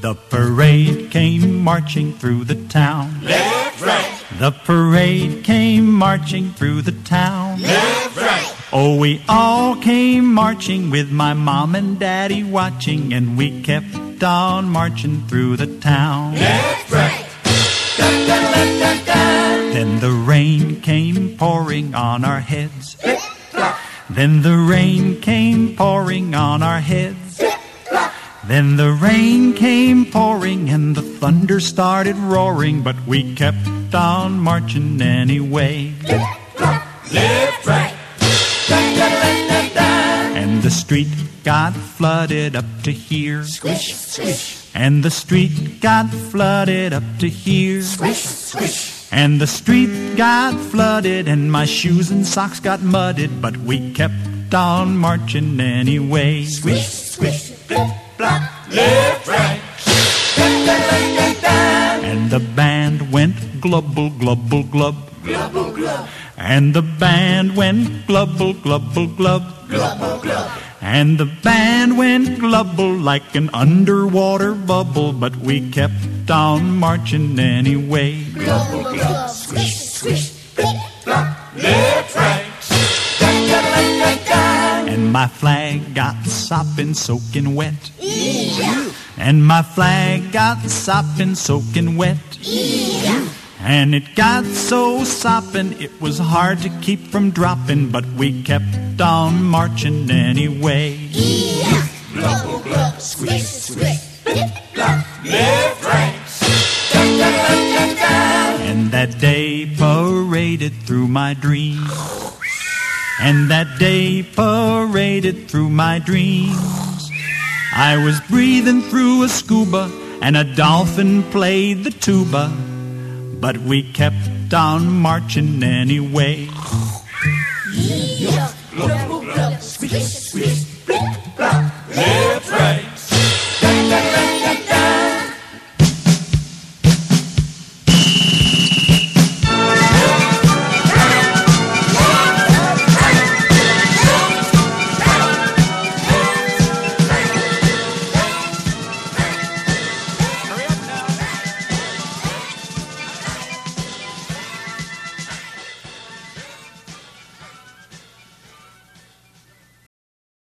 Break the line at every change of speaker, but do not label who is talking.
The parade came marching through the town.
Left, right.
The parade came marching through the town.
Left, right.
Oh, we all came marching with my mom and daddy watching, and we kept on marching through the town.
Left, right. Dun, dun, dun, dun, dun.
Then the rain came pouring on our heads. Then the rain came pouring on our heads. Then the rain came pouring and the thunder started roaring, but we kept on marching anyway.
Left, right. Dun, dun, dun, dun, dun.
And the street got flooded up to here.
Squish, squish.
And the street got flooded up to here.
Squish, squish.
And the street got flooded and my shoes and socks got mudded, but we kept on marching anyway.
Squish, squish. Flip, flop. Left, right. Dun, dun, dun, dun, dun.
And the band went glubble, glubble, glub.
Glubble, glub.
And the band went glubble, glubble, glub.
Glubble, glub.
And the band went glubble like an underwater bubble, but we kept on marching anyway.
Glubble, glub. Squish, squish. Flip, flop. Left, right. Dun, dun, dun, dun, dun.
And my flag got sopping, soaking wet. And my flag got sopping, soaking wet. And it got so sopping, it was hard to keep from dropping, but we kept on marching anyway.
Glubble, glub. Squish, squish. Flip, flop. Left, right. Dun, dun, dun, dun, dun.
And that day paraded through my dreams. And that day paraded through my dreams. I was breathing through a scuba, and a dolphin played the tuba, but we kept on marching anyway.
Glubble, glub. Squish, squish.